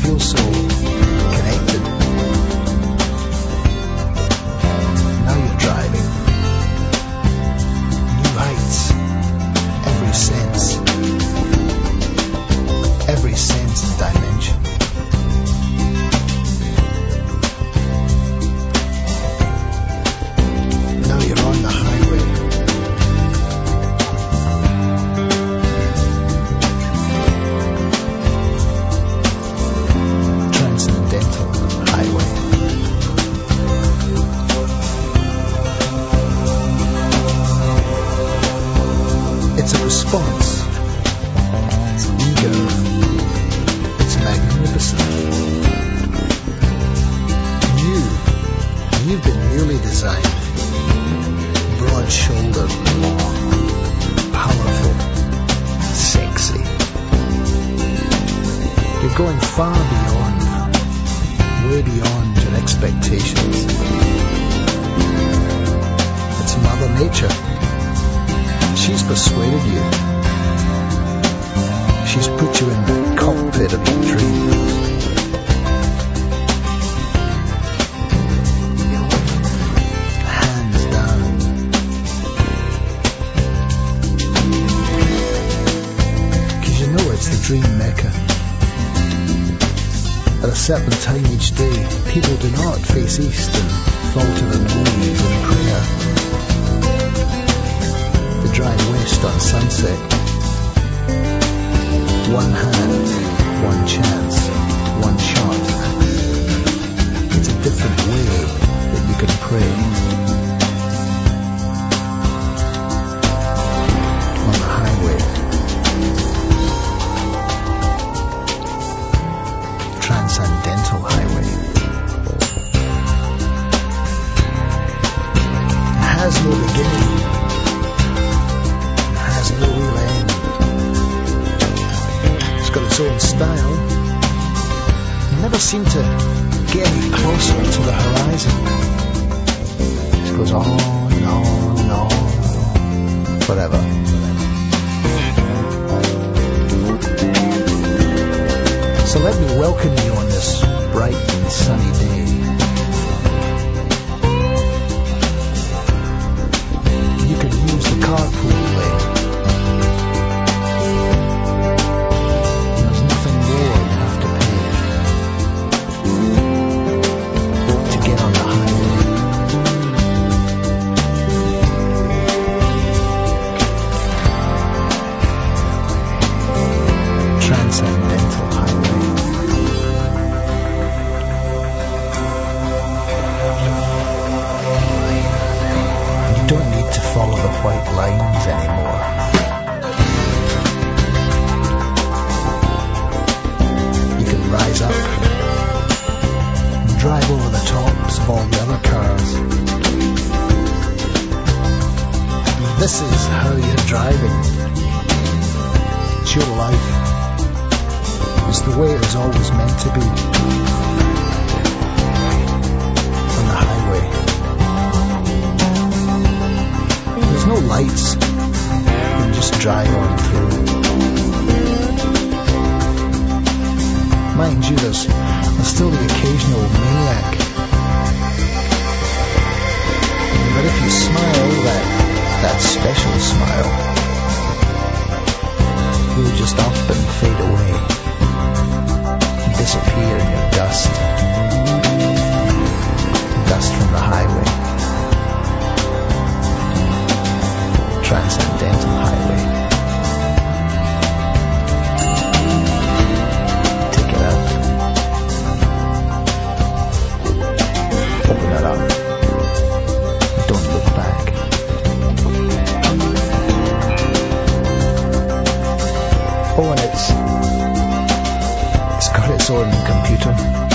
feel so connected. Now you're driving. New heights. Every sense and dimension. Now you're on the highway. Transcendental highway. It's a response. It's eager. It's magnificent. You've been newly designed. Broad-shouldered, powerful, sexy. You're going far beyond, way beyond your expectations. It's Mother Nature. She's persuaded you. She's put you in the cockpit of your dreams. Hands down. Because you know it's the dream mecca. At a certain time each day, people do not face east and fall to their knees in prayer. They drive west on sunset. One hand, one chance, one shot. It's a different way that you can pray. On the highway. Transcendental highway. It has no beginning. It has no real end. It's got its own style. You never seem to get any closer to the horizon. It goes on and on and on, forever. So let me welcome you on this bright and sunny day. You can use the carpool lane. There's nothing more you have to pay to get on the highway. Transcendental highway. You don't need to follow the white lines anymore. You can rise up and drive over the tops of all the other cars. This is how you're driving. It's your life. It's the way it was always meant to be. On the highway. There's no lights. You can just drive on through. Mind you, there's still the occasional maniac. But if you smile, that special smile, you'll just up and fade away. Disappear in your dust. Dust from the highway. Transcendental highway. Take it out. Open it up. Don't look back. Oh, and it's got its own computer.